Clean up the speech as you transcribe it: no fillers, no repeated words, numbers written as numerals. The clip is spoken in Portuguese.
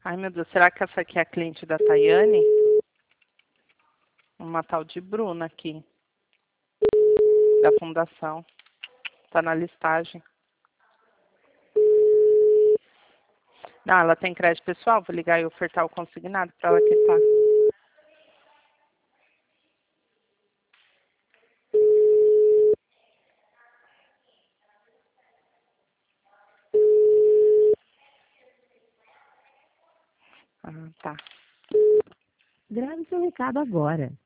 Ai, meu Deus, será que essa aqui é a cliente da Tayane? Uma tal de Bruna aqui, da fundação. Tá na listagem. Não, ela tem crédito pessoal, vou ligar e ofertar o consignado para ela quitar. Ah, tá. Grave seu recado agora.